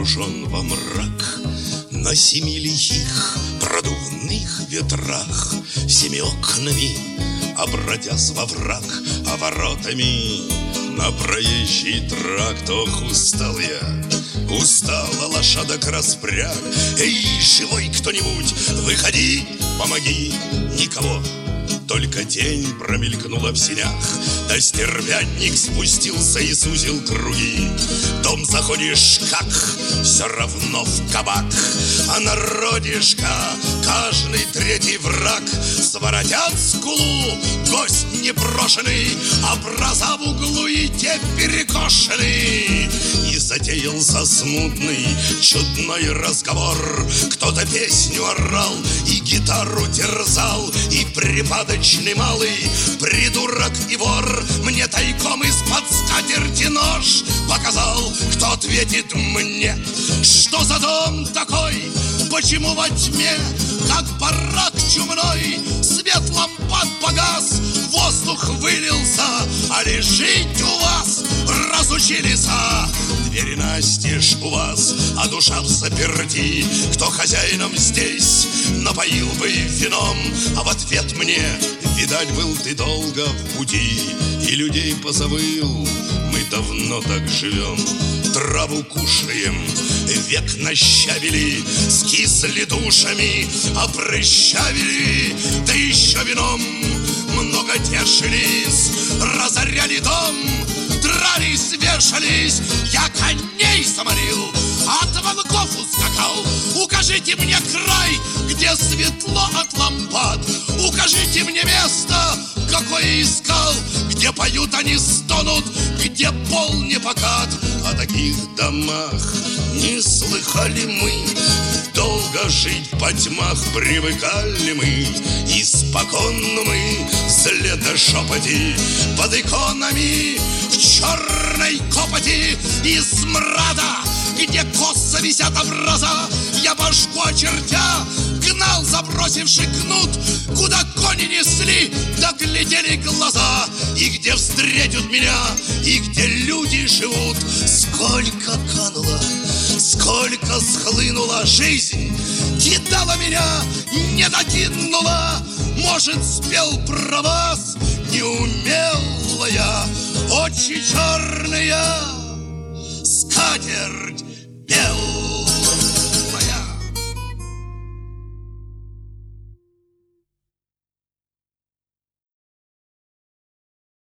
погружен во мрак. На 7 лихих продувных ветрах, всеми окнами обратясь во враг, а воротами на проезжий тракт. Ох, устал я, устала лошадок распряг. Эй, живой кто-нибудь, выходи, помоги. Никого, только тень промелькнула в сенях. Да стервятник спустился и сузил круги. Дом заходишь, как все равно в кабак. А народишка, каждый третий враг. Своротят скулу, гость непрошенный, образа в углу и те перекошены. И затеялся смутный, чудной разговор. Кто-то песню орал и гитару терзал. И припадочный малый придурок и вор мне тайком из-под скатерти нож показал. Кто ответит мне, что за дом такой? Почему во тьме, как барак чумной, свет лампад погас, воздух вылился, а лежить у вас разучились? Двери настежь у вас, а душа взаперти. Кто хозяином здесь напоил бы вином? А в ответ мне, видать, был ты долго в пути и людей позабыл. Мы давно так живем, траву кушаем, век нащавили, скисли душами, опрыщавили, да еще вином много тешились, разоряли дом, дрались, вешались. Я коней заморил, от волков ускакал. Укажите мне край, где светло от лампад. Укажите мне место, какое искал, где поют они, стонут, где пол не покат. О таких домах не слыхали мы. Долго жить по тьмах привыкали мы. Испокон мы вслед до шепоти под иконами в черной копоти и смрада, где косо висят образа. Я башку очертя гнал забросивший кнут, куда кони несли, да глядели глаза. И где встретят меня, и где люди живут. Сколько кануло, сколько схлынула жизнь, кидала меня, не докинула. Может, спел про вас, не умел я. Очи черные, скатерть белая.